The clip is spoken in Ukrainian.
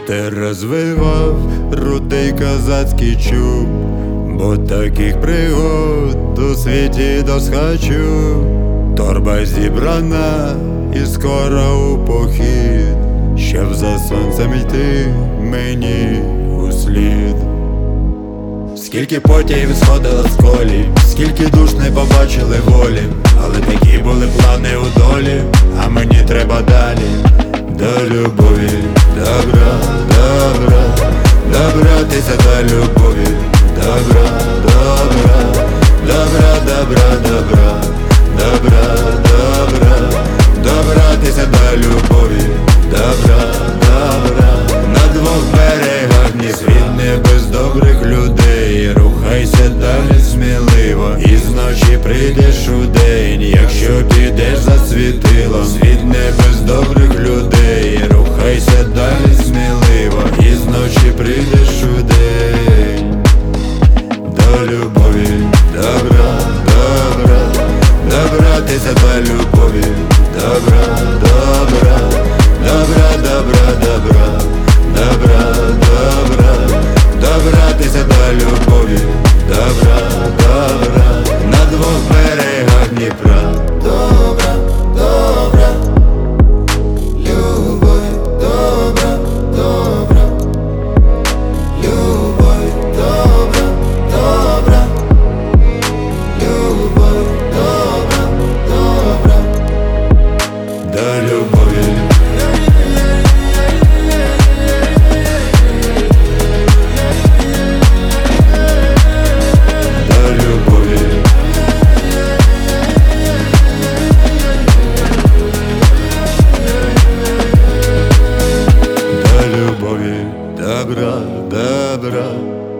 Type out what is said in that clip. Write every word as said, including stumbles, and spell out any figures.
ти розвивав рудий козацький чуб, бо таких пригод у світі досхачу. Торба зібрана і скоро у похід, щоб за сонцем йти мені услід. Скільки потів сходило з колі, скільки душ не побачили волі, але такі були плани у долі, а мені треба далі. До любові, добра, добра, добратися до любові, добра, добра, добра, добра, добра, добра, добра, добратися до любові, добра, добра. На двох берегах ні світ не без добрих людей. Рухайся далі сміливо, і зночі прийдеш у день, якщо підеш за світилом. Світ не без добрих людей. Рухайся далі сміливо, і зночі прийдеш у день. До любові, добра, добра, добратися до любові, добра, добра, добра, добра, добра, добра, добра, добратися до любові, добра, добра, на двох берегах Дніпра. Добра, добра, любов, добра, добра, любов, добра, добра, любов, добра, добра. До любові, до любові, до любові, добра, добра.